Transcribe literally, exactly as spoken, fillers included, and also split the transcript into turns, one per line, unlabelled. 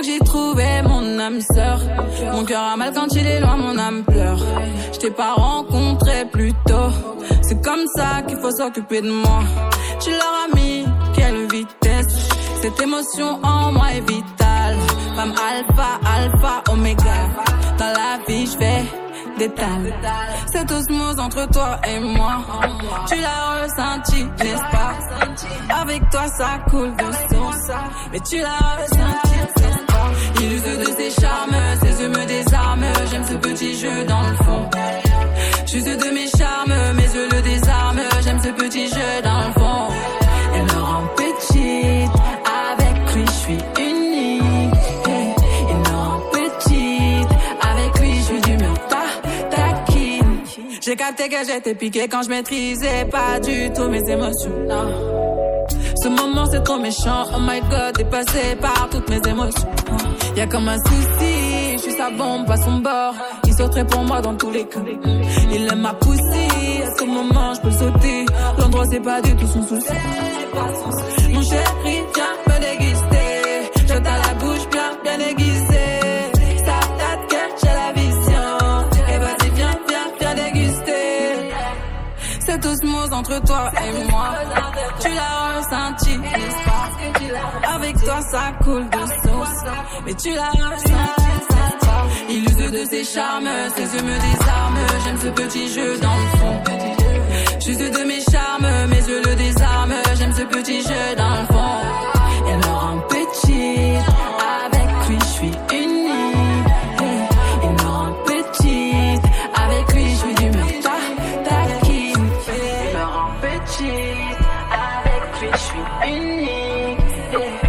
que j'ai trouvé mon âme sœur. Mon cœur a mal quand il est loin, mon âme pleure. Je t'ai pas rencontré plus tôt. C'est comme ça qu'il faut s'occuper de moi. Tu leur as mis quelle vitesse. Cette émotion en moi est vitale. Femme alpha, alpha, oméga. Dans la vie je fais détail. Cette osmose entre toi et moi, tu l'as ressenti, n'est-ce pas? Avec toi ça coule de source, mais tu l'as ressenti, n'est-ce pas? Il use de ses charmes, ses yeux me désarment. J'aime ce petit jeu dans le fond. J'use de mes charmes, mes yeux le désarment. J'aime ce petit jeu dans le fond. Elle me rend petite, avec lui je suis unique. Hey, il me rend petite, avec lui je suis du mur ta taquine. J'ai capté que j'étais piqué quand je maîtrisais pas du tout mes émotions. Non. Ce moment c'est trop méchant, oh my god, dépassé par toutes mes émotions. Y'a comme un souci, je suis sa bombe à son bord. Il sauterait pour moi dans tous les cas. Il aime ma poussée, à ce moment je peux le sauter. L'endroit c'est pas du tout son souci. Mon chéri, viens me déguster. Je t'ai la bouche bien, bien aiguisée. Ça date que j'ai la vision. Et vas-y, viens, viens, viens déguster. Cette osmose entre toi et moi, tu l'as ressenti, n'est-ce pas? Avec toi ça coule de source, mais tu l'as ressenti, n'est-ce pas? Il use de ses charmes, ses yeux me désarment. J'aime ce petit jeu dans le fond. J'use de mes charmes, mes yeux le désarment. J'aime ce petit jeu dans le fond. Elle me rend petite, avec lui je suis unique. Hey, il me rend petite, avec lui je suis du mur ta taquine. Il me rend petite, avec lui je suis unique. Hey.